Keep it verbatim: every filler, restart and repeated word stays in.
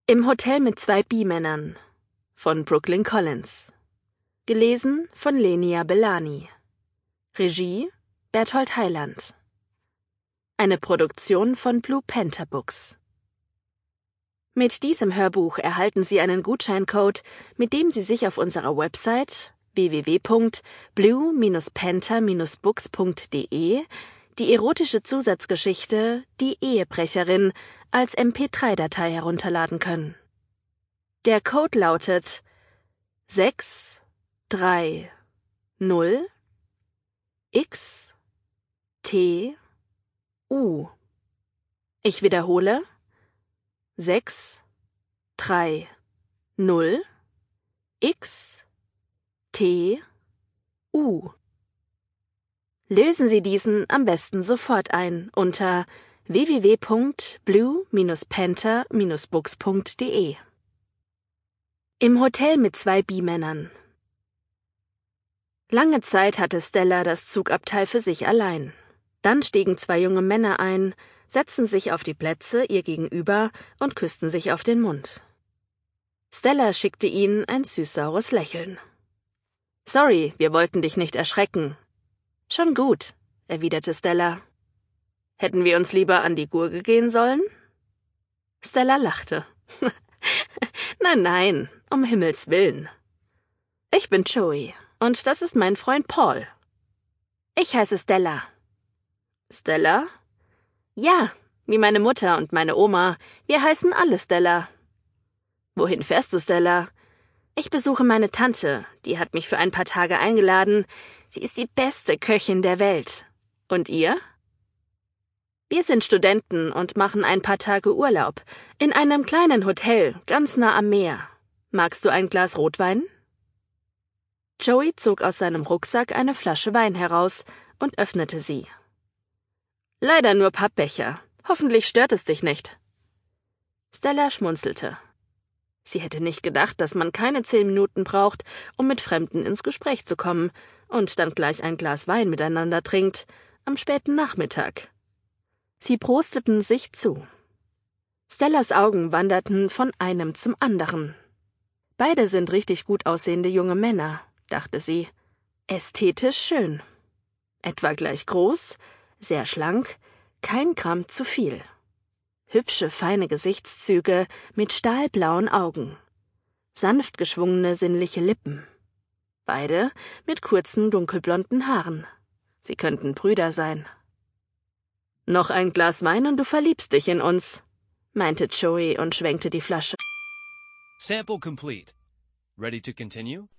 Im Hotel mit zwei Bi-Männern von Brooklyn Collins. Gelesen von Lenia Bellani. Regie Berthold Heiland. Eine Produktion von Blue Panther Books. Mit diesem Hörbuch erhalten Sie einen Gutscheincode, mit dem Sie sich auf unserer Website w w w punkt blue panther books punkt d e die erotische Zusatzgeschichte Die Ehebrecherin als M P drei Datei herunterladen können. Der Code lautet sechs drei null X T U. Ich wiederhole: sechs drei null X T U. Lösen Sie diesen am besten sofort ein unter w w w punkt blue panther books punkt d e. Im Hotel mit zwei Bi-Männern. Lange Zeit hatte Stella das Zugabteil für sich allein. Dann stiegen zwei junge Männer ein, setzten sich auf die Plätze ihr gegenüber und küssten sich auf den Mund. Stella schickte ihnen ein süß-saures Lächeln. »Sorry, wir wollten dich nicht erschrecken.« »Schon gut«, erwiderte Stella. »Hätten wir uns lieber an die Gurgel gehen sollen?« Stella lachte. »Nein, nein, um Himmels Willen. Ich bin Joey und das ist mein Freund Paul. Ich heiße Stella.« »Stella?« »Ja, wie meine Mutter und meine Oma. Wir heißen alle Stella.« »Wohin fährst du, Stella?« »Ich besuche meine Tante, die hat mich für ein paar Tage eingeladen. Sie ist die beste Köchin der Welt. Und ihr?« »Wir sind Studenten und machen ein paar Tage Urlaub. In einem kleinen Hotel, ganz nah am Meer. Magst du ein Glas Rotwein?« Joey zog aus seinem Rucksack eine Flasche Wein heraus und öffnete sie. »Leider nur Pappbecher. Hoffentlich stört es dich nicht.« Stella schmunzelte. Sie hätte nicht gedacht, dass man keine zehn Minuten braucht, um mit Fremden ins Gespräch zu kommen und dann gleich ein Glas Wein miteinander trinkt, am späten Nachmittag. Sie prosteten sich zu. Stellas Augen wanderten von einem zum anderen. Beide sind richtig gut aussehende junge Männer, dachte sie. Ästhetisch schön. Etwa gleich groß, sehr schlank, kein Gramm zu viel. Hübsche, feine Gesichtszüge mit stahlblauen Augen. Sanft geschwungene, sinnliche Lippen. Beide mit kurzen, dunkelblonden Haaren. Sie könnten Brüder sein. »Noch ein Glas Wein und du verliebst dich in uns«, meinte Joey und schwenkte die Flasche. Sample complete. Ready to continue?